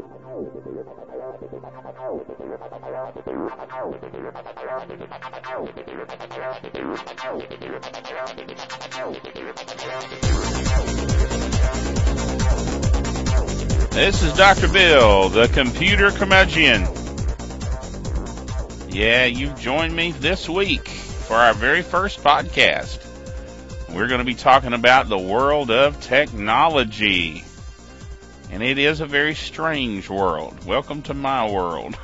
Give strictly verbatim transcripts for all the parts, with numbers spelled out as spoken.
This is Doctor Bill, the computer curmudgeon. Yeah, you've joined me this week for our very first podcast. We're going to be talking about the world of technology. And it is a very strange world. Welcome to my world.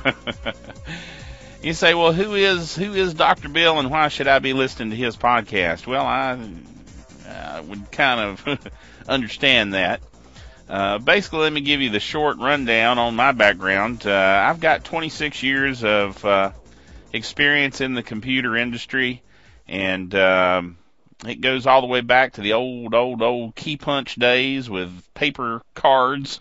You say, well, who is who is Doctor Bill and why should I be listening to his podcast? Well, I, I would kind of understand that. Uh, basically, let me give you the short rundown on my background. Uh, I've got twenty-six years of uh, experience in the computer industry, and um, it goes all the way back to the old, old, old key punch days with paper cards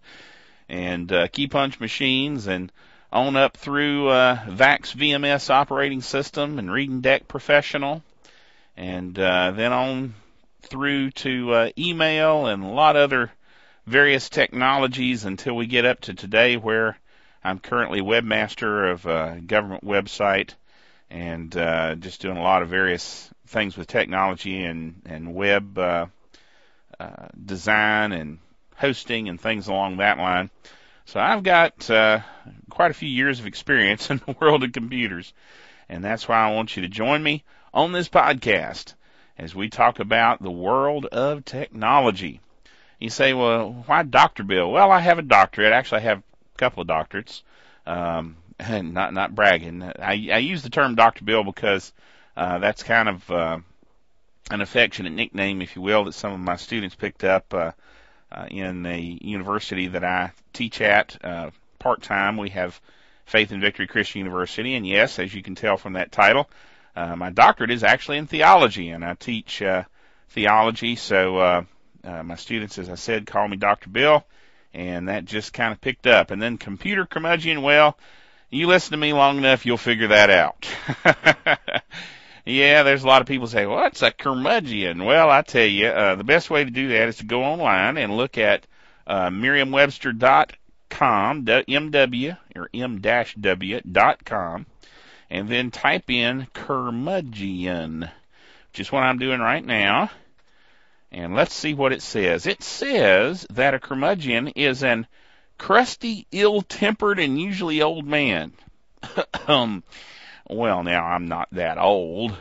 and uh, key punch machines, and on up through uh, VAX V M S operating system and Reading Deck Professional, and uh, then on through to uh, email and a lot of other various technologies until we get up to today, where I'm currently webmaster of a government website and uh, just doing a lot of various things with technology and, and web uh, uh, design and hosting and things along that line. So I've got uh, quite a few years of experience in the world of computers, and that's why I want you to join me on this podcast as we talk about the world of technology. You say, well, why Doctor Bill? Well, I have a doctorate. Actually, I have a couple of doctorates. Um, and not not bragging. I, I use the term Doctor Bill because uh, that's kind of uh, an affectionate nickname, if you will, that some of my students picked up uh, uh, in a university that I teach at uh, part-time. We have Faith and Victory Christian University, and yes, as you can tell from that title, uh, my doctorate is actually in theology, and I teach uh, theology, so uh, uh, my students, as I said, call me Doctor Bill, and that just kind of picked up. And then computer curmudgeon, well, you listen to me long enough, you'll figure that out. Yeah, there's a lot of people say, well, what's a curmudgeon? Well, I tell you, uh, the best way to do that is to go online and look at uh, Merriam Webster dot com, M W or M W dot com, and then type in curmudgeon, which is what I'm doing right now. And let's see what it says. It says that a curmudgeon is an crusty, ill-tempered, and usually old man. um, well, now, I'm not that old.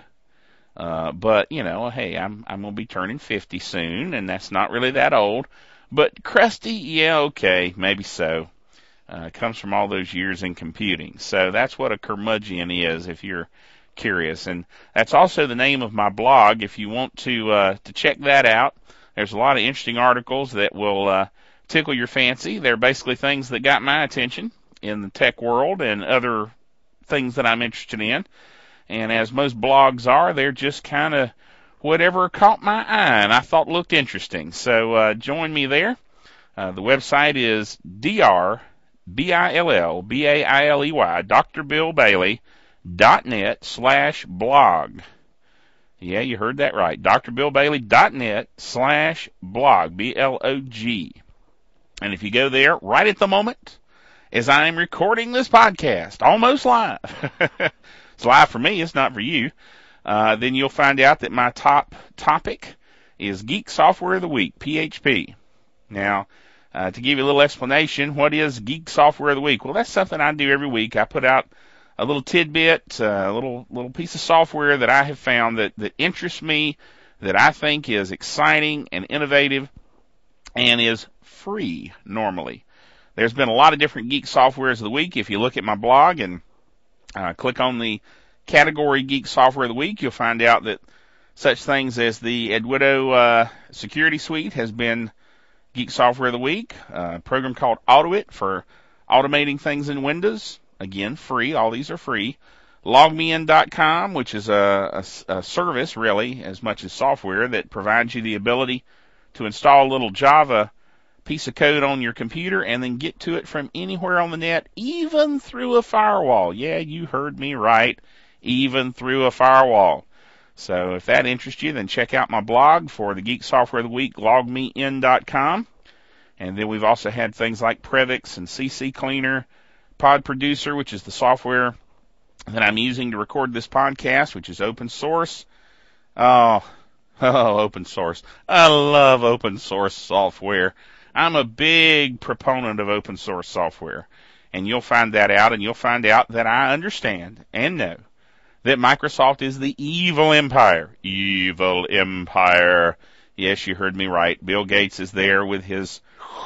Uh, but, you know, hey, I'm I'm going to be turning fifty soon, and that's not really that old. But crusty, yeah, okay, maybe so. Uh, it comes from all those years in computing. So that's what a curmudgeon is, if you're curious. And that's also the name of my blog. If you want to uh, to check that out, there's a lot of interesting articles that will uh, tickle your fancy. They're basically things that got my attention in the tech world and other things that I'm interested in. And as most blogs are, they're just kind of whatever caught my eye and I thought looked interesting. So uh, join me there. Uh, the website is D R B I L L B A I L E Y, Dr Bill Bailey dot net slash blog. Yeah, you heard that right. Dr Bill Bailey dot net slash blog, B L O G. And if you go there right at the moment, as I am recording this podcast, almost live, it's live for me, it's not for you, uh, then you'll find out that my top topic is Geek Software of the Week, P H P. Now, uh, to give you a little explanation, what is Geek Software of the Week? Well, that's something I do every week. I put out a little tidbit, uh, a little little piece of software that I have found that, that interests me, that I think is exciting and innovative, and is free normally. There's been a lot of different Geek Softwares of the Week. If you look at my blog and uh, click on the category Geek Software of the Week, you'll find out that such things as the Eduardo uh, Security Suite has been Geek Software of the Week. Uh, a program called Autoit for automating things in Windows. Again, free. All these are free. log me in dot com, which is a, a, a service, really, as much as software, that provides you the ability to install a little Java piece of code on your computer and then get to it from anywhere on the net, even through a firewall. Yeah, you heard me right, even through a firewall. So if that interests you, then check out my blog for the Geek Software of the Week, log me in dot com. And then we've also had things like Previx and C C Cleaner, Pod Producer, which is the software that I'm using to record this podcast, which is open source. Oh, oh, open source. I love open source software. I'm a big proponent of open source software. And you'll find that out, and you'll find out that I understand and know that Microsoft is the evil empire. Evil empire. Yes, you heard me right. Bill Gates is there with his...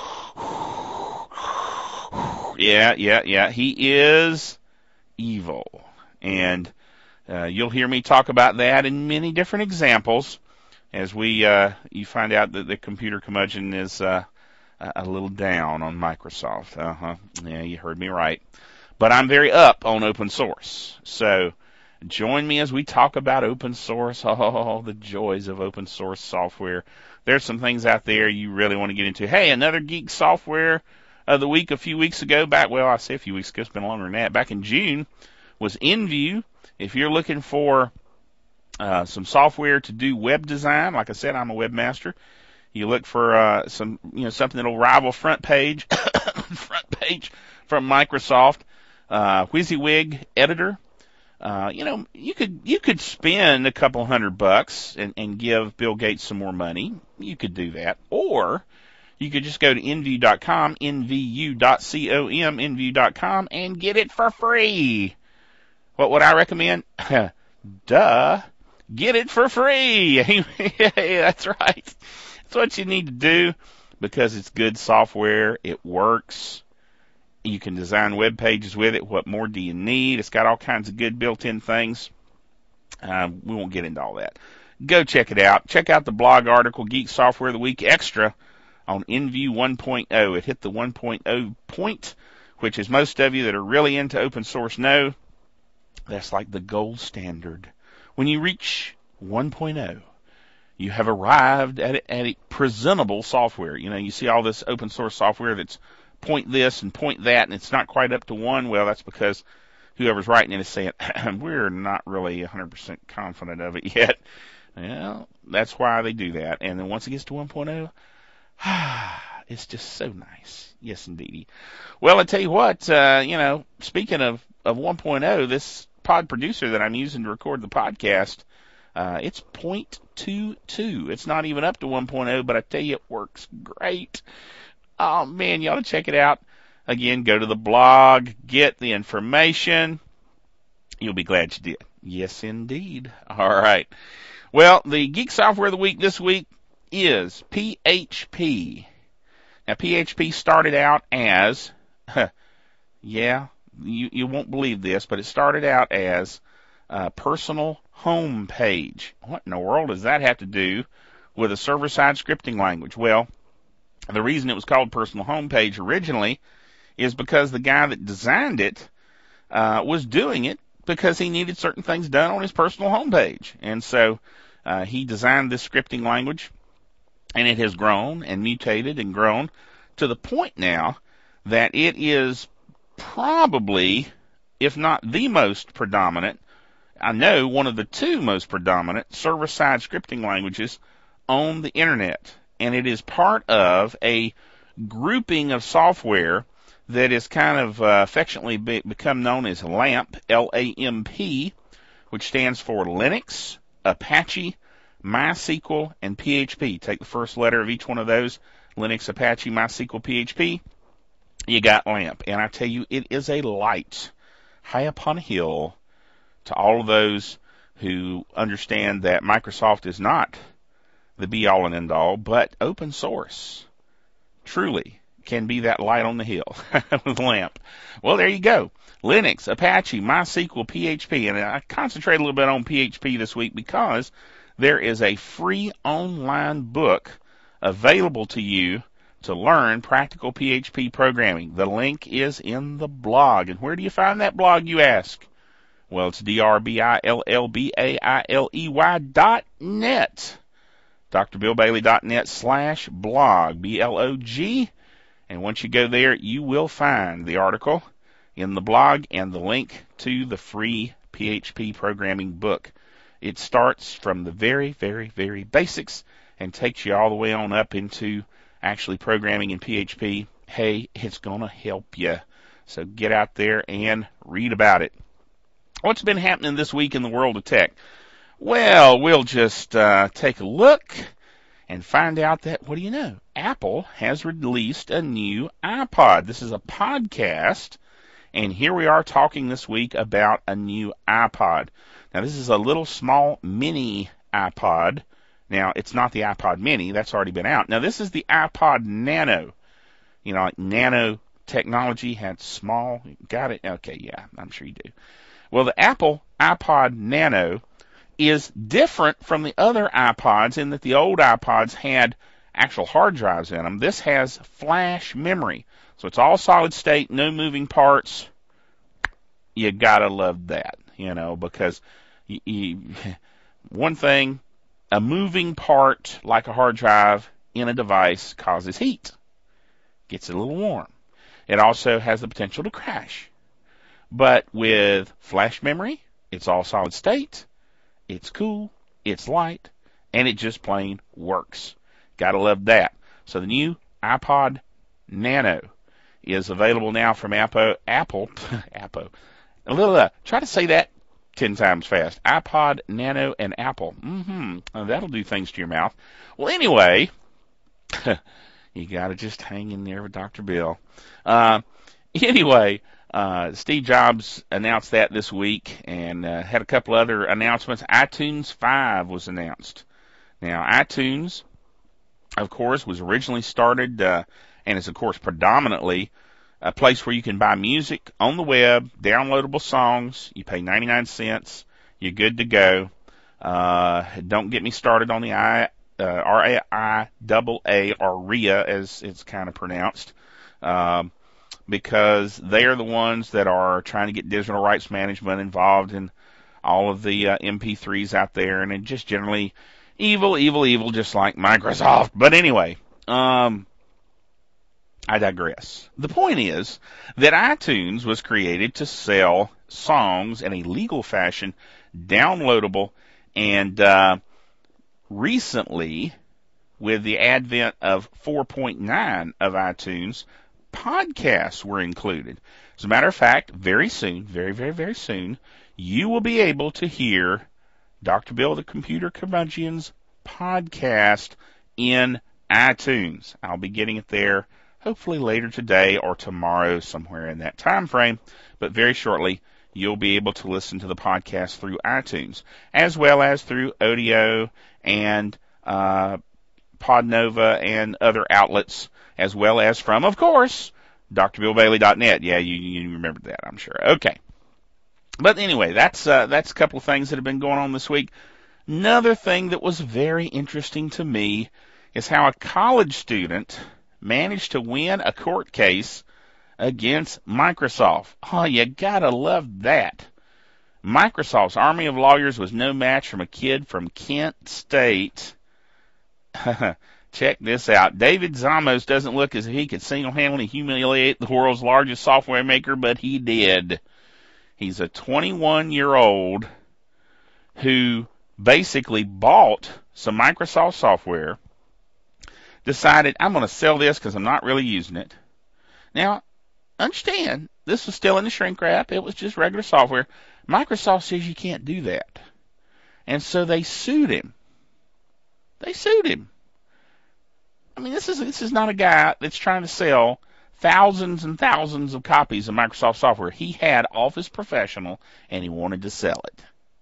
Yeah, yeah, yeah. He is evil. And uh, you'll hear me talk about that in many different examples as we uh, you find out that the computer curmudgeon is uh, a little down on Microsoft. Uh-huh. Yeah, you heard me right. But I'm very up on open source. So join me as we talk about open source. Oh, the joys of open source software. There's some things out there you really want to get into. Hey, another geek software of the week a few weeks ago, back, well, I say a few weeks ago, it's been longer than that, back in June, was InView. If you're looking for uh, some software to do web design, like I said, I'm a webmaster. You look for uh, some, you know, something that'll rival Front Page, Front Page from Microsoft, uh, WYSIWYG editor. Uh, you know, you could you could spend a couple hundred bucks and, and give Bill Gates some more money. You could do that, or you could just go to InView dot com, N V U dot com, InView dot com, and get it for free. What would I recommend? Duh. Get it for free. That's right. That's what you need to do because it's good software. It works. You can design web pages with it. What more do you need? It's got all kinds of good built-in things. Um, we won't get into all that. Go check it out. Check out the blog article, Geek Software of the Week Extra, on InView one point oh. It hit the one point oh point, which is most of you that are really into open source know. That's like the gold standard. When you reach one point oh, you have arrived at a, at a presentable software. You know, you see all this open source software that's point this and point that, and it's not quite up to one. Well, that's because whoever's writing it is saying, we're not really one hundred percent confident of it yet. Well, that's why they do that. And then once it gets to one point oh, it's just so nice. Yes, indeedy. Well, I tell you what, uh, you know, speaking of, of one point oh, this Pod Producer that I'm using to record the podcast, uh, it's point two two. It's not even up to one point oh, but I tell you, it works great. Oh, man, you ought to check it out. Again, go to the blog, get the information. You'll be glad you did. Yes, indeed. All right. Well, the Geek Software of the Week this week is P H P. Now, P H P started out as, huh, yeah, you, you won't believe this, but it started out as a personal home page. What in the world does that have to do with a server-side scripting language? Well, the reason it was called personal home page originally is because the guy that designed it uh, was doing it because he needed certain things done on his personal home page. And so uh, he designed this scripting language, and it has grown and mutated and grown to the point now that it is probably, if not the most predominant, I know one of the two most predominant server-side scripting languages on the internet. And it is part of a grouping of software that is kind of uh, affectionately be, become known as LAMP, L A M P, which stands for Linux, Apache, MySQL, and P H P. Take the first letter of each one of those, Linux, Apache, MySQL, P H P, you got LAMP. And I tell you, it is a light high upon a hill to all of those who understand that Microsoft is not the be-all and end-all, but open source truly can be that light on the hill with LAMP. Well, there you go. Linux, Apache, MySQL, P H P. And I concentrate a little bit on P H P this week because there is a free online book available to you to learn practical P H P programming. The link is in the blog. And where do you find that blog, you ask? Well, it's D R B I L L B A I L E Y dot net. D R Bill Bailey dot net slash blog, B L O G. And once you go there, you will find the article in the blog and the link to the free P H P programming book. It starts from the very, very, very basics and takes you all the way on up into actually programming in P H P, hey, it's going to help you. So get out there and read about it. What's been happening this week in the world of tech? Well, we'll just uh, take a look and find out that, what do you know? Apple has released a new iPod. This is a podcast, and here we are talking this week about a new iPod. Now, this is a little small mini iPod. Now, it's not the iPod mini. That's already been out. Now, this is the iPod Nano. You know, like nano technology had small. Got it? Okay, yeah, I'm sure you do. Well, the Apple iPod Nano is different from the other iPods in that the old iPods had actual hard drives in them. This has flash memory. So it's all solid state, no moving parts. You gotta love that, you know, because you, you, one thing, a moving part like a hard drive in a device causes heat. Gets it a little warm. It also has the potential to crash. But with flash memory, it's all solid state, it's cool, it's light, and it just plain works. Gotta love that. So the new iPod Nano is available now from Apple. Apple, Apple. A little, uh, try to say that ten times fast. iPod Nano and Apple. Mm-hmm. Uh, that'll do things to your mouth. Well, anyway, you gotta just hang in there with Doctor Bill. Uh, anyway, uh, Steve Jobs announced that this week and uh, had a couple other announcements. iTunes five was announced. Now, iTunes, of course, was originally started uh, and is, of course, predominantly a place where you can buy music on the web, downloadable songs. You pay ninety-nine cents. You're good to go. Uh, don't get me started on the I, uh, R A I A A, or R I A, as it's kind of pronounced, um, because they are the ones that are trying to get digital rights management involved in all of the uh, M P threes out there, and it just generally evil, evil, evil, just like Microsoft. But anyway, um, I digress. The point is that iTunes was created to sell songs in a legal fashion, downloadable, and uh, recently, with the advent of four point nine of iTunes, podcasts were included. As a matter of fact, very soon, very, very, very soon, you will be able to hear Doctor Bill the Computer Curmudgeon's podcast in iTunes. I'll be getting it there hopefully later today or tomorrow, somewhere in that time frame, but very shortly you'll be able to listen to the podcast through iTunes, as well as through Odeo and uh, Podnova and other outlets, as well as from, of course, D R Bill Bailey dot net. Yeah, you, you remembered that, I'm sure. Okay. But anyway, that's uh, that's a couple of things that have been going on this week. Another thing that was very interesting to me is how a college student managed to win a court case against Microsoft. Oh, you gotta love that. Microsoft's army of lawyers was no match from a kid from Kent State. Check this out. David Zamos doesn't look as if he could single-handedly humiliate the world's largest software maker, but he did. He's a twenty-one-year-old who basically bought some Microsoft software, decided, I'm going to sell this because I'm not really using it. Now, understand, this was still in the shrink wrap. It was just regular software. Microsoft says you can't do that. And so they sued him. They sued him. I mean, this is this is not a guy that's trying to sell thousands and thousands of copies of Microsoft software. He had Office Professional, and he wanted to sell it.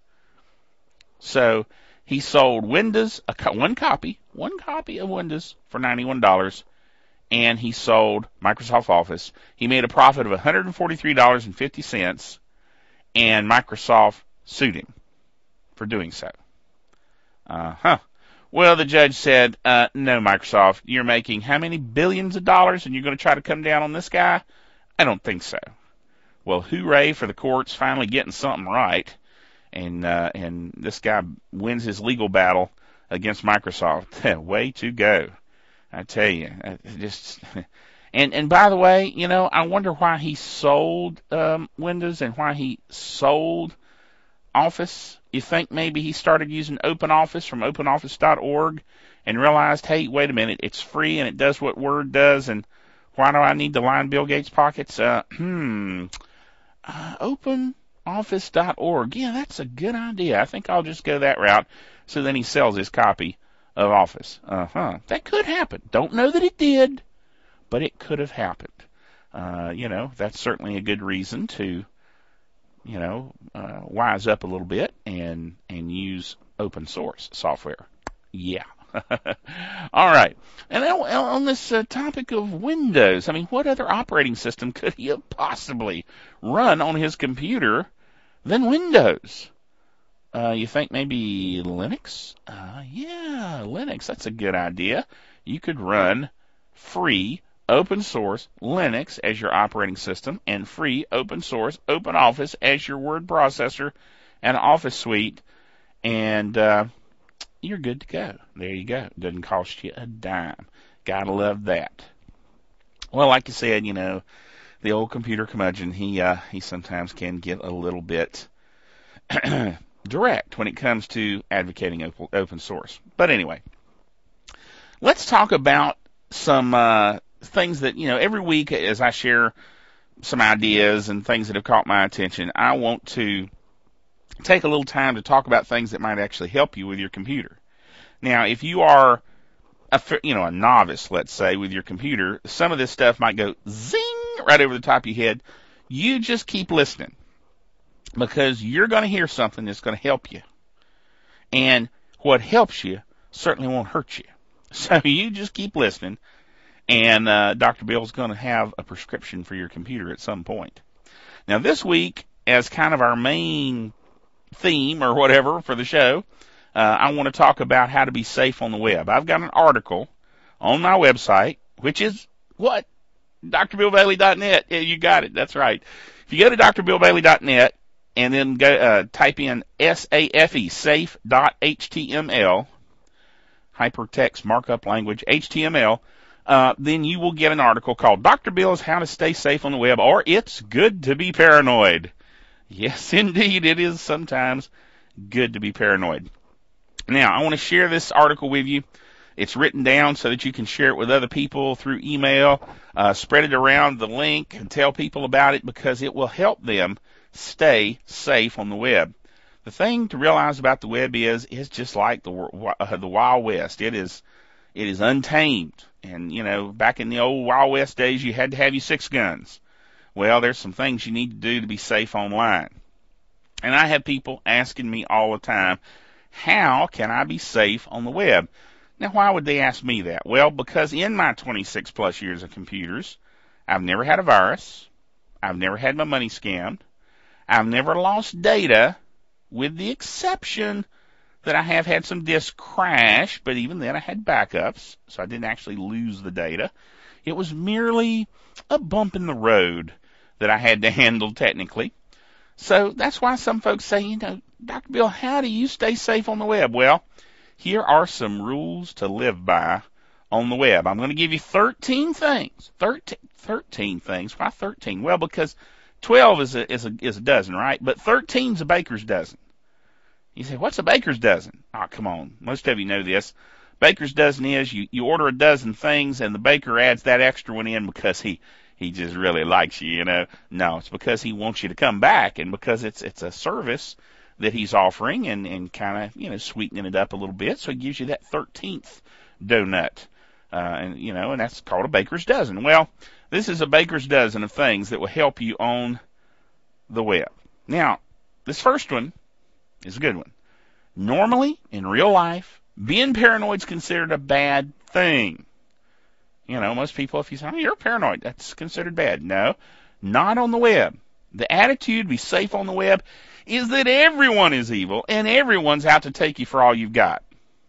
So he sold Windows, a co- one copy, one copy of Windows for ninety-one dollars, and he sold Microsoft Office. He made a profit of one hundred forty-three dollars and fifty cents, and Microsoft sued him for doing so. Uh-huh. Well, the judge said, uh, no, Microsoft, you're making how many billions of dollars, and you're going to try to come down on this guy? I don't think so. Well, hooray for the courts finally getting something right, and uh, and this guy wins his legal battle against Microsoft. Way to go, I tell you. I just and and by the way, you know, I wonder why he sold um, Windows and why he sold Office. You think maybe he started using OpenOffice from open office dot org, and realized, hey, wait a minute, it's free and it does what Word does, and why do I need to line Bill Gates' pockets? Uh, hmm, uh, open office dot org. Yeah, that's a good idea. I think I'll just go that route. So then he sells his copy of Office. Uh-huh. That could happen. Don't know that it did, but it could have happened. Uh, you know, that's certainly a good reason to, you know, uh, wise up a little bit and, and use open source software. Yeah. All right. And on, on this uh, topic of Windows, I mean, what other operating system could he have possibly run on his computer than Windows? Uh, you think maybe Linux? Uh, yeah, Linux. That's a good idea. You could run free open source Linux as your operating system and free open source OpenOffice as your word processor and Office suite, and uh, you're good to go. There you go. Doesn't cost you a dime. Gotta love that. Well, like you said, you know, the old computer curmudgeon, he uh, he sometimes can get a little bit direct when it comes to advocating open, open source. But anyway, let's talk about some uh, things that, you know, every week as I share some ideas and things that have caught my attention, I want to take a little time to talk about things that might actually help you with your computer. Now, if you are a, you know, a novice, let's say, with your computer, some of this stuff might go zing right over the top of your head. You just keep listening, because you're going to hear something that's going to help you. And what helps you certainly won't hurt you. So you just keep listening, and uh, Doctor Bill's going to have a prescription for your computer at some point. Now, this week, as kind of our main theme or whatever for the show, uh, I want to talk about how to be safe on the web. I've got an article on my website, which is what? D R bill bailey dot net. Yeah, you got it. That's right. If you go to D R bill bailey dot net and then go uh, type in S A F E, safe dot H T M L, hypertext markup language, H T M L, uh, then you will get an article called Doctor Bill's How to Stay Safe on the Web, or It's Good to Be Paranoid. Yes, indeed, it is sometimes good to be paranoid. Now, I want to share this article with you. It's written down so that you can share it with other people through email, uh, spread it around the link, and tell people about it, because it will help them stay safe on the web. The thing to realize about the web is it's just like the uh, the Wild West. It is it is untamed. And, you know, back in the old Wild West days, you had to have your six guns. Well, there's some things you need to do to be safe online. And I have people asking me all the time, how can I be safe on the web? Now, why would they ask me that? Well, because in my twenty-six plus years of computers, I've never had a virus. I've never had my money scammed. I've never lost data, with the exception that I have had some disks crash, but even then I had backups, so I didn't actually lose the data. It was merely a bump in the road that I had to handle technically. So that's why some folks say, you know, Doctor Bill, how do you stay safe on the web? Well, here are some rules to live by on the web. I'm going to give you thirteen things. thirteen, thirteen things. Why thirteen? Well, because twelve is a, is a, is a dozen, right? But thirteen is a baker's dozen. You say, what's a baker's dozen? Oh, come on. Most of you know this. Baker's dozen is you, you order a dozen things, and the baker adds that extra one in because he, he just really likes you, you know. No, it's because he wants you to come back, and because it's it's a service that he's offering and, and kind of, you know, sweetening it up a little bit, so he gives you that thirteenth donut. Uh, and, you know, and that's called a baker's dozen. Well, this is a baker's dozen of things that will help you on the web. Now, this first one is a good one. Normally, in real life, being paranoid is considered a bad thing. You know, most people, if you say, oh, you're paranoid, that's considered bad. No, not on the web. The attitude, be safe on the web, is that everyone is evil and everyone's out to take you for all you've got.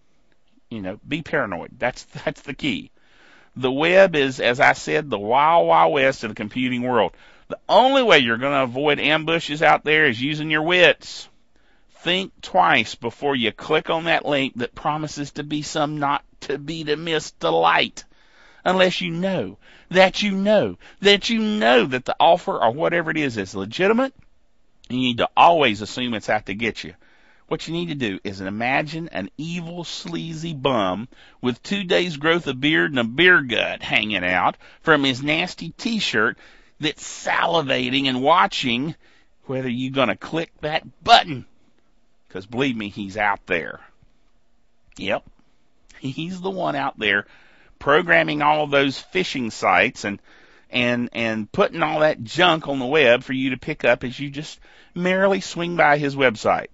You know, be paranoid. That's that's the key. The web is, as I said, the wild, wild west of the computing world. The only way you're going to avoid ambushes out there is using your wits. Think twice before you click on that link that promises to be some not-to-be-to-miss delight. Unless you know that you know that you know that the offer or whatever it is is legitimate, you need to always assume it's out to get you. What you need to do is imagine an evil, sleazy bum with two days' growth of beard and a beer gut hanging out from his nasty T-shirt that's salivating and watching whether you're going to click that button. Because believe me, he's out there. Yep. He's the one out there programming all of those phishing sites and and and putting all that junk on the web for you to pick up as you just merrily swing by his website.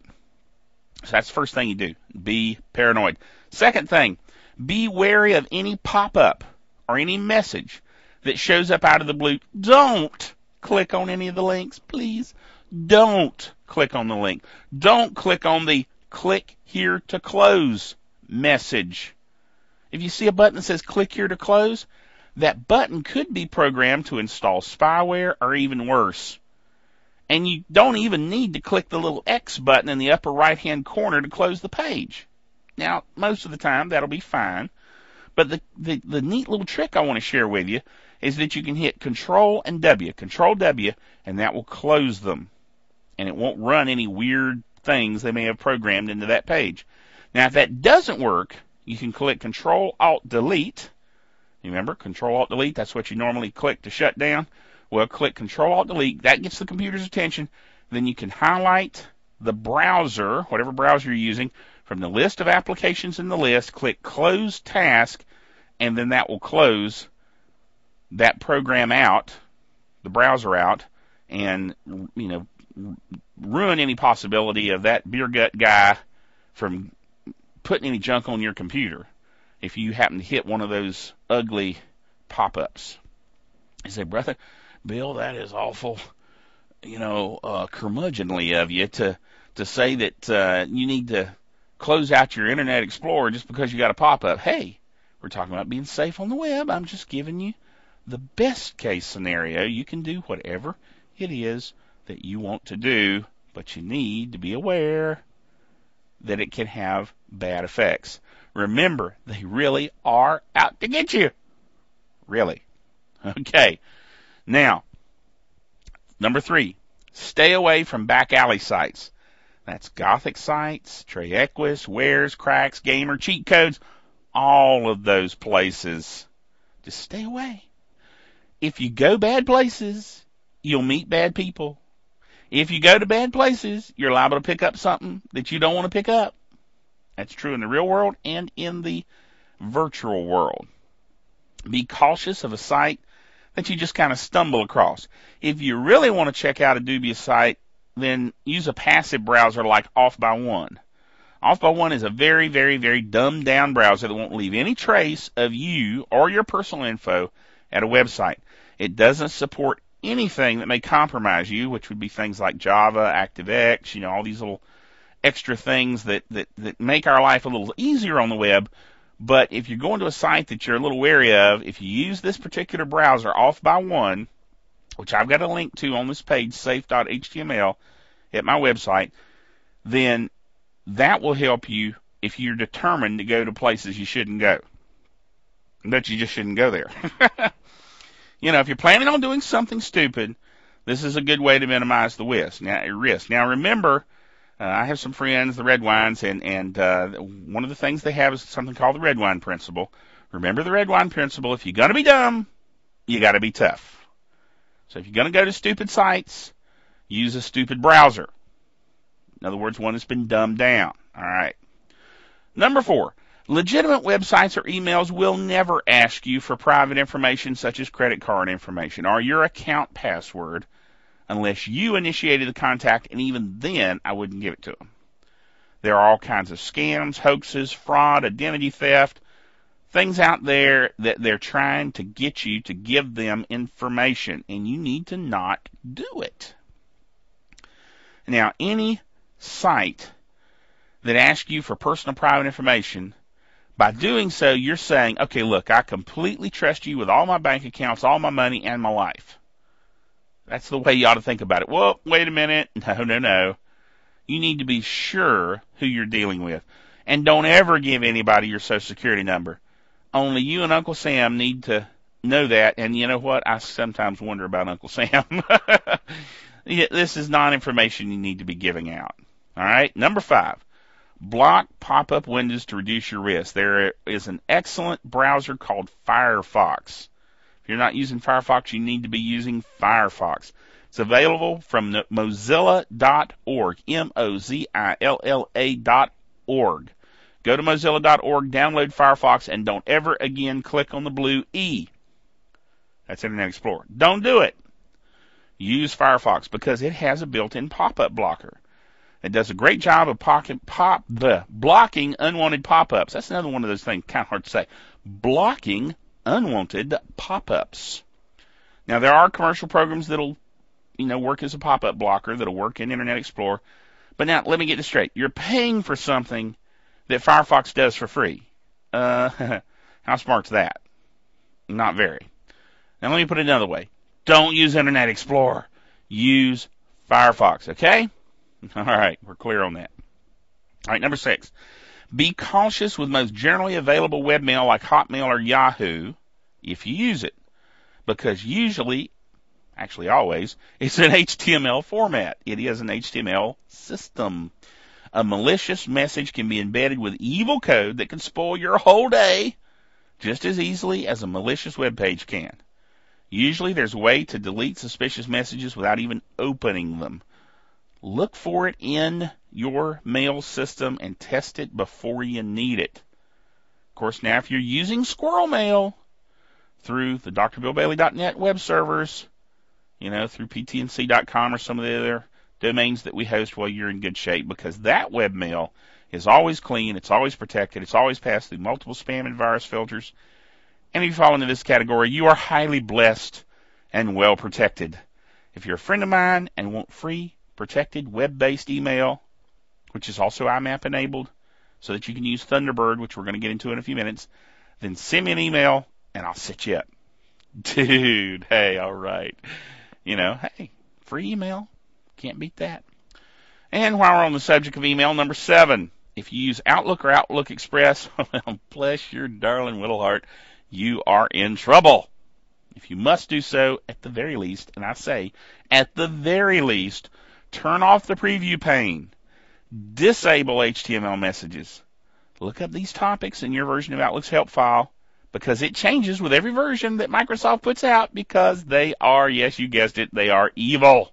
So that's the first thing you do. Be paranoid. Second thing, be wary of any pop-up or any message that shows up out of the blue. Don't click on any of the links, please. Don't click on the link. Don't click on the click here to close message. If you see a button that says click here to close, that button could be programmed to install spyware or even worse. And you don't even need to click the little X button in the upper right-hand corner to close the page. Now, most of the time, that'll be fine. But the, the, the neat little trick I want to share with you is that you can hit Control and W, Control W, and that will close them. And it won't run any weird things they may have programmed into that page. Now, if that doesn't work, you can click Control Alt Delete. Remember, Control Alt Delete, that's what you normally click to shut down. Well, click Control Alt Delete. That gets the computer's attention. Then you can highlight the browser, whatever browser you're using, from the list of applications in the list. Click Close Task, and then that will close that program out, the browser out, and you know ruin any possibility of that beer gut guy from putting any junk on your computer if you happen to hit one of those ugly pop-ups. You say, brother, Bill, that is awful, you know, uh, curmudgeonly of you to, to say that uh, you need to close out your Internet Explorer just because you got a pop-up. Hey, we're talking about being safe on the web. I'm just giving you the best case scenario. You can do whatever it is that you want to do, but you need to be aware that it can have bad effects. Remember, they really are out to get you. Really. Okay. Now, number three, stay away from back alley sites. That's Gothic sites, Trey Equus, Wares, Cracks, Gamer, Cheat Codes, all of those places. Just stay away. If you go bad places, you'll meet bad people. If you go to bad places, you're liable to pick up something that you don't want to pick up. That's true in the real world and in the virtual world. Be cautious of a site that you just kind of stumble across. If you really want to check out a dubious site, then use a passive browser like Off by One. Off by One is a very, very, very dumbed down browser that won't leave any trace of you or your personal info at a website. It doesn't support anything that may compromise you, which would be things like Java, ActiveX, you know, all these little extra things that, that, that make our life a little easier on the web. But if you're going to a site that you're a little wary of, if you use this particular browser, Off by One, which I've got a link to on this page, safe dot H T M L, at my website, then that will help you if you're determined to go to places you shouldn't go. But you just shouldn't go there. You know, if you're planning on doing something stupid, this is a good way to minimize the risk. Now, risk. Now remember, uh, I have some friends, the Red Wines, and, and uh, one of the things they have is something called the Red Wine Principle. Remember the Red Wine Principle. If you're going to be dumb, you got to be tough. So if you're going to go to stupid sites, use a stupid browser. In other words, one that's been dumbed down. All right. Number four. Legitimate websites or emails will never ask you for private information such as credit card information or your account password unless you initiated the contact, and even then, I wouldn't give it to them. There are all kinds of scams, hoaxes, fraud, identity theft, things out there that they're trying to get you to give them information, and you need to not do it. Now, any site that asks you for personal private information, by doing so, you're saying, okay, look, I completely trust you with all my bank accounts, all my money, and my life. That's the way you ought to think about it. Well, wait a minute. No, no, no. You need to be sure who you're dealing with. And don't ever give anybody your Social Security number. Only you and Uncle Sam need to know that. And you know what? I sometimes wonder about Uncle Sam. This is not information you need to be giving out. All right? Number five. Block pop-up windows to reduce your risk. There is an excellent browser called Firefox. If you're not using Firefox, you need to be using Firefox. It's available from mozilla dot org, M O Z I L L A dot org. Go to mozilla dot org, download Firefox, and don't ever again click on the blue E. That's Internet Explorer. Don't do it. Use Firefox because it has a built-in pop-up blocker. It does a great job of pocket, pop, the, blocking unwanted pop-ups. That's another one of those things, kind of hard to say. Blocking unwanted pop-ups. Now, there are commercial programs that'll, you know, work as a pop-up blocker, that'll work in Internet Explorer. But now, let me get this straight. You're paying for something that Firefox does for free. Uh, how smart's that? Not very. Now, let me put it another way. Don't use Internet Explorer. Use Firefox, okay? All right, we're clear on that. All right, number six. Be cautious with most generally available webmail like Hotmail or Yahoo if you use it, because usually, actually always, it's an H T M L format. It is an H T M L system. A malicious message can be embedded with evil code that can spoil your whole day just as easily as a malicious web page can. Usually there's a way to delete suspicious messages without even opening them. Look for it in your mail system and test it before you need it. Of course, now if you're using Squirrel Mail through the D R Bill Bailey dot net web servers, you know, through P T N C dot com or some of the other domains that we host, well, you're in good shape because that webmail is always clean, it's always protected, it's always passed through multiple spam and virus filters. And if you fall into this category, you are highly blessed and well protected. If you're a friend of mine and want free, protected, web-based email, which is also I M A P enabled, so that you can use Thunderbird, which we're going to get into in a few minutes, then send me an email and I'll set you up. Dude, hey, all right. You know, hey, free email. Can't beat that. And while we're on the subject of email, number seven, if you use Outlook or Outlook Express, well, bless your darling little heart, you are in trouble. If you must do so, at the very least, and I say, at the very least, turn off the preview pane. Disable H T M L messages. Look up these topics in your version of Outlook's help file because it changes with every version that Microsoft puts out because they are, yes, you guessed it, they are evil.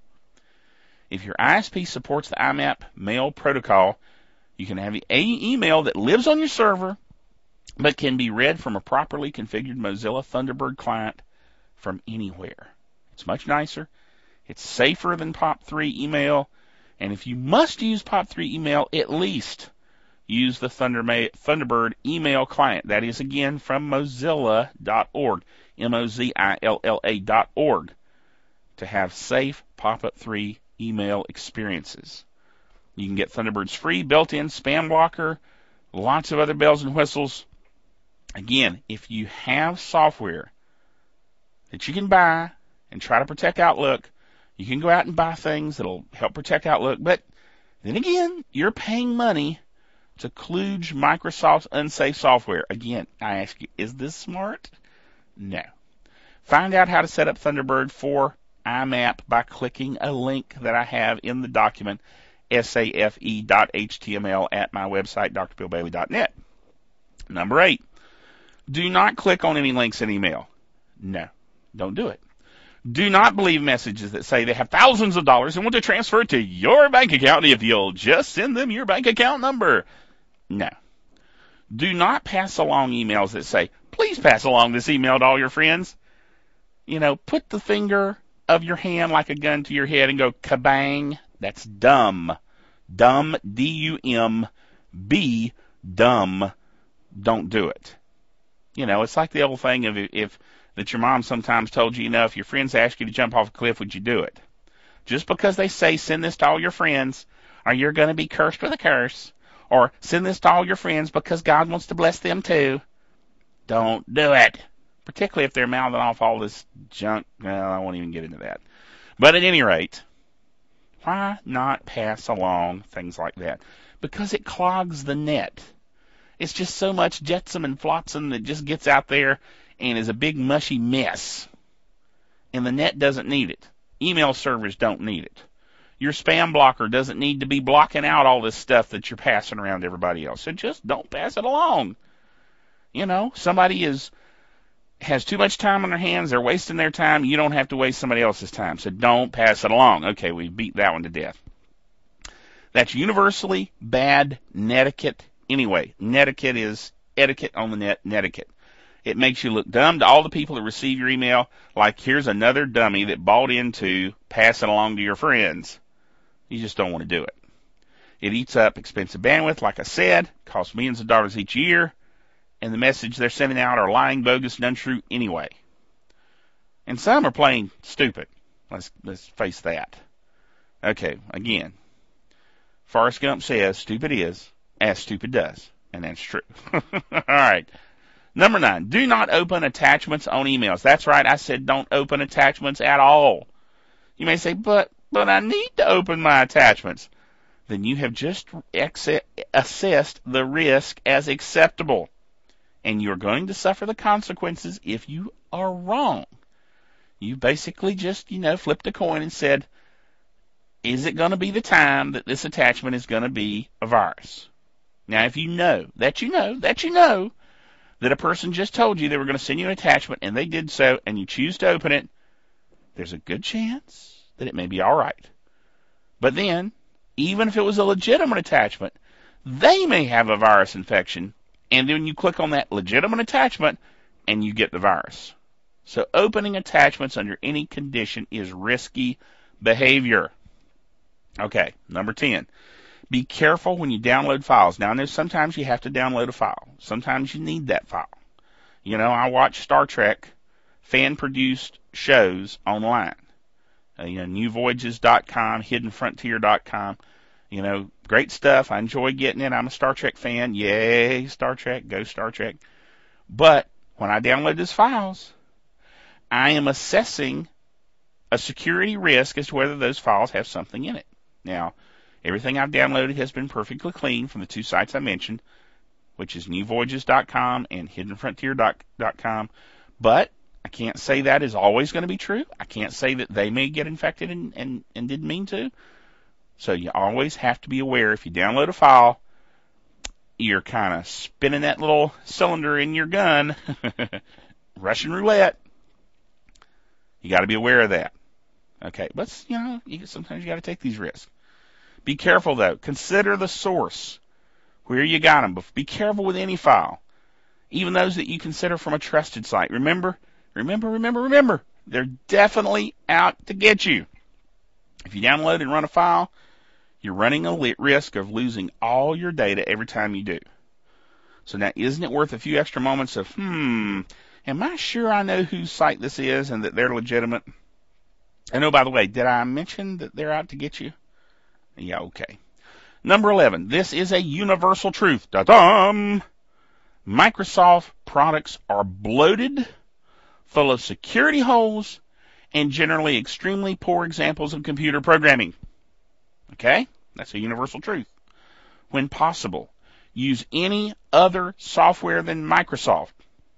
If your I S P supports the I M A P mail protocol, you can have an email that lives on your server but can be read from a properly configured Mozilla Thunderbird client from anywhere. It's much nicer. It's safer than P O P three email. And if you must use P O P three email, at least use the Thunderbird email client. That is, again, from mozilla dot org, M O Z I L L A dot org, to have safe P O P three email experiences. You can get Thunderbird's free built-in spam blocker, lots of other bells and whistles. Again, if you have software that you can buy and try to protect Outlook, you can go out and buy things that'll help protect Outlook. But then again, you're paying money to kludge Microsoft's unsafe software. Again, I ask you, is this smart? No. Find out how to set up Thunderbird for I M A P by clicking a link that I have in the document, safe dot H T M L, at my website, D R Bill Bailey dot net. Number eight, do not click on any links in email. No, don't do it. Do not believe messages that say they have thousands of dollars and want to transfer it to your bank account if you'll just send them your bank account number. No. Do not pass along emails that say, please pass along this email to all your friends. You know, put the finger of your hand like a gun to your head and go kabang. That's dumb. Dumb, D U M B, dumb. Don't do it. You know, it's like the old thing of if, if that your mom sometimes told you, you know, if your friends ask you to jump off a cliff, would you do it? Just because they say send this to all your friends, or you're going to be cursed with a curse, or send this to all your friends because God wants to bless them too, don't do it. Particularly if they're mouthing off all this junk. Well, I won't even get into that. But at any rate, why not pass along things like that? Because it clogs the net. It's just so much jetsam and flotsam that just gets out there and is a big mushy mess. And the net doesn't need it. Email servers don't need it. Your spam blocker doesn't need to be blocking out all this stuff that you're passing around to everybody else. So just don't pass it along. You know, somebody is has too much time on their hands. They're wasting their time. You don't have to waste somebody else's time. So don't pass it along. Okay, we beat that one to death. That's universally bad netiquette anyway. Netiquette is etiquette on the net, netiquette. It makes you look dumb to all the people that receive your email, like here's another dummy that bought into passing along to your friends. You just don't want to do it. It eats up expensive bandwidth, like I said, costs millions of dollars each year, and the message they're sending out are lying, bogus, and untrue anyway. And some are plain stupid. Let's, let's face that. Okay, again, Forrest Gump says, stupid is as stupid does. And that's true. All right. Number nine, do not open attachments on emails. That's right, I said don't open attachments at all. You may say, but, but I need to open my attachments. Then you have just ex- assessed the risk as acceptable. And you're going to suffer the consequences if you are wrong. You basically just, you know, flipped a coin and said, is it going to be the time that this attachment is going to be a virus? Now, if you know, that you know, that you know, that a person just told you they were going to send you an attachment and they did so, and you choose to open it, there's a good chance that it may be all right. But then, even if it was a legitimate attachment, they may have a virus infection, and then you click on that legitimate attachment and you get the virus. So opening attachments under any condition is risky behavior. Okay, number ten. Be careful when you download files. Now, I know sometimes you have to download a file. Sometimes you need that file. You know, I watch Star Trek fan-produced shows online. Uh, you know, new voyages dot com, hidden frontier dot com. You know, great stuff. I enjoy getting it. I'm a Star Trek fan. Yay, Star Trek. Go Star Trek. But when I download these files, I am assessing a security risk as to whether those files have something in it. Now, everything I've downloaded has been perfectly clean from the two sites I mentioned, which is new voyages dot com and hidden frontier dot com. But I can't say that is always going to be true. I can't say that they may get infected and, and, and didn't mean to. So you always have to be aware if you download a file, you're kind of spinning that little cylinder in your gun, Russian roulette. You got to be aware of that. Okay, but you know, you, sometimes you got to take these risks. Be careful, though. Consider the source, where you got them. Be careful with any file, even those that you consider from a trusted site. Remember, remember, remember, remember, they're definitely out to get you. If you download and run a file, you're running a risk of losing all your data every time you do. So now, isn't it worth a few extra moments of, hmm, am I sure I know whose site this is and that they're legitimate? And oh, by the way, did I mention that they're out to get you? Yeah, okay. Number eleven, this is a universal truth. Da-dum! Microsoft products are bloated, full of security holes, and generally extremely poor examples of computer programming. Okay? That's a universal truth. When possible, use any other software than Microsoft.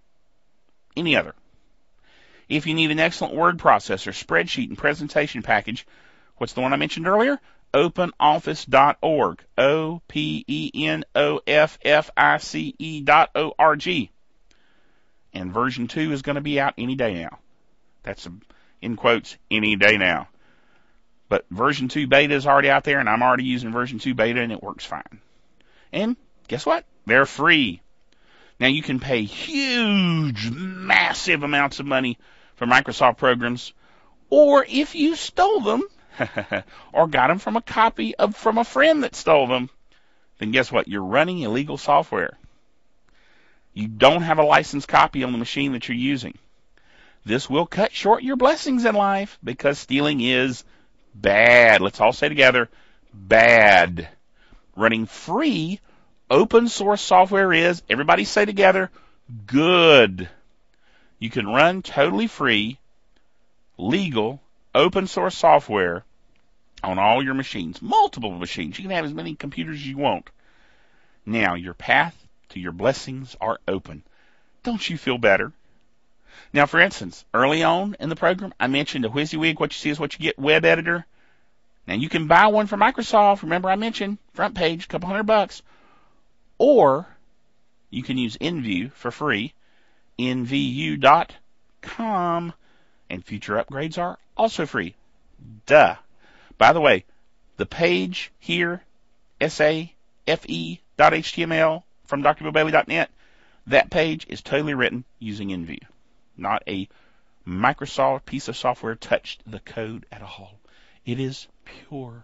Any other. If you need an excellent word processor, spreadsheet, and presentation package, what's the one I mentioned earlier? open office dot org. O P E N O F F I C E dot O R G. And version two is going to be out any day now. That's, a, in quotes, any day now. But version two beta is already out there, and I'm already using version two beta, and it works fine. And guess what? They're free. Now, you can pay huge, massive amounts of money for Microsoft programs, or if you stole them, or got them from a copy of from a friend that stole them, then guess what? You're running illegal software. You don't have a licensed copy on the machine that you're using. This will cut short your blessings in life because stealing is bad. Let's all say together, bad. Running free, open source software is, everybody say together, good. You can run totally free, legal, open source software on all your machines, multiple machines. You can have as many computers as you want. Now, your path to your blessings are open. Don't you feel better? Now, for instance, early on in the program, I mentioned a WYSIWYG, what you see is what you get, web editor. Now, you can buy one from Microsoft. Remember I mentioned front page, a couple hundred bucks. Or you can use InView for free, N V U dot com, and future upgrades are also free. Duh. By the way, the page here, safe dot H T M L from D R Bill Bailey dot net, that page is totally written using InView. Not a Microsoft piece of software touched the code at all. It is pure.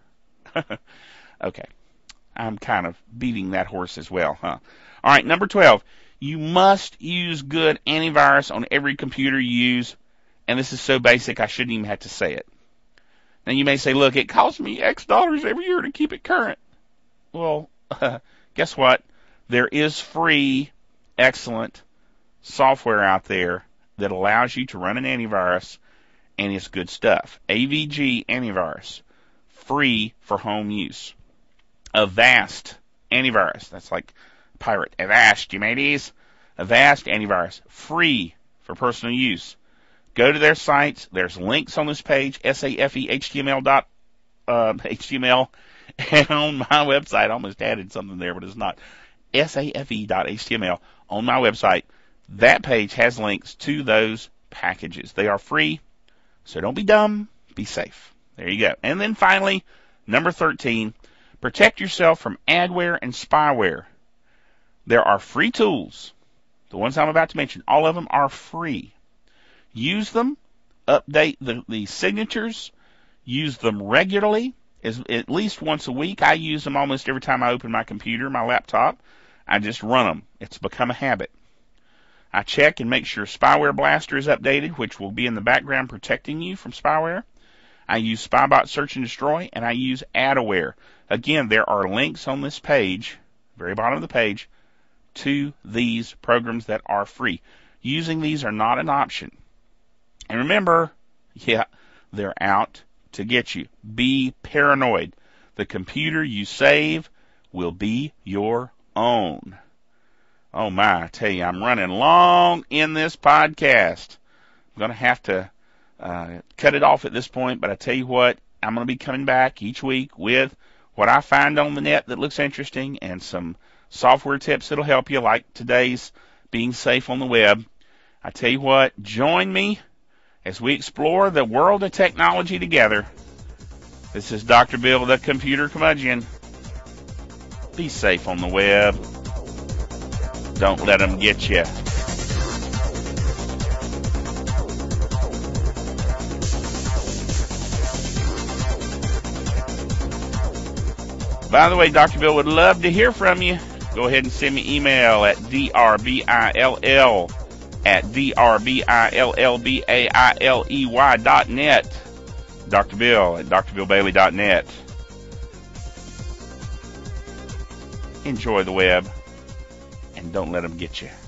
Okay. I'm kind of beating that horse as well, huh? All right, number twelve. You must use good antivirus on every computer you use. And this is so basic, I shouldn't even have to say it. Now, you may say, look, it costs me X dollars every year to keep it current. Well, uh, guess what? There is free, excellent software out there that allows you to run an antivirus, and it's good stuff. A V G Antivirus, free for home use. Avast Antivirus, that's like pirate. Avast, you mateys. Avast Antivirus, free for personal use. Go to their sites. There's links on this page, safe H T M L dot uh, H T M L, and on my website. I almost added something there, but it's not. safe dot H T M L on my website. That page has links to those packages. They are free, so don't be dumb. Be safe. There you go. And then finally, number thirteen, protect yourself from adware and spyware. There are free tools. The ones I'm about to mention, all of them are free. Use them. Update the, the signatures. Use them regularly, as, at least once a week. I use them almost every time I open my computer, my laptop. I just run them. It's become a habit. I check and make sure Spyware Blaster is updated, which will be in the background protecting you from spyware. I use Spybot Search and Destroy, and I use Adaware. Again, there are links on this page, very bottom of the page, to these programs that are free. Using these are not an option. And remember, yeah, they're out to get you. Be paranoid. The computer you save will be your own. Oh my, I tell you, I'm running long in this podcast. I'm going to have to uh, cut it off at this point, but I tell you what, I'm going to be coming back each week with what I find on the net that looks interesting and some software tips that'll help you, like today's being safe on the web. I tell you what, join me as we explore the world of technology together. This is Doctor Bill, the Computer Curmudgeon. Be safe on the web. Don't let them get you. By the way, Doctor Bill would love to hear from you. Go ahead and send me email at D R B I L L at D R B I L L B A I L E Y dot net. Doctor Bill at D R Bill Bailey dot net. Enjoy the web, and don't let them get you.